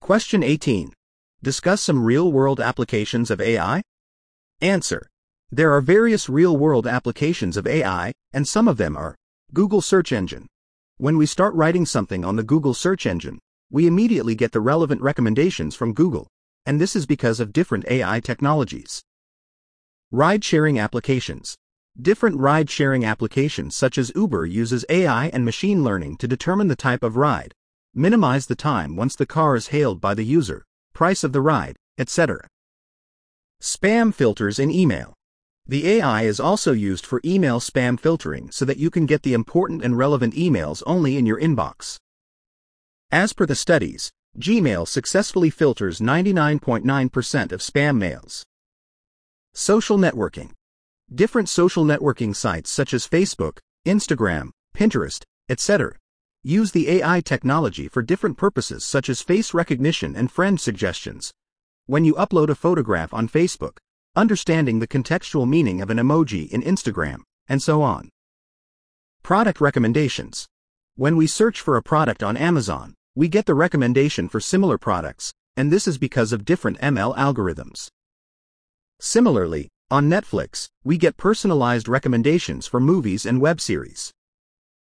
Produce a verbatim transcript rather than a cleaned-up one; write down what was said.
Question eighteen. Discuss some real-world applications of A I. Answer. There are various real-world applications of A I, and some of them are Google search engine. When we start writing something on the Google search engine, we immediately get the relevant recommendations from Google, and this is because of different A I technologies. Ride-sharing applications. Different ride-sharing applications such as Uber uses A I and machine learning to determine the type of ride, minimize the time once the car is hailed by the user, price of the ride, et cetera. Spam filters in email. The A I is also used for email spam filtering so that you can get the important and relevant emails only in your inbox. As per the studies, Gmail successfully filters ninety-nine point nine percent of spam mails. Social networking. Different social networking sites such as Facebook, Instagram, Pinterest, et cetera use the A I technology for different purposes such as face recognition and friend suggestions. When you upload a photograph on Facebook, understanding the contextual meaning of an emoji in Instagram, and so on. Product recommendations. When we search for a product on Amazon, we get the recommendation for similar products, and this is because of different M L algorithms. Similarly, on Netflix, we get personalized recommendations for movies and web series.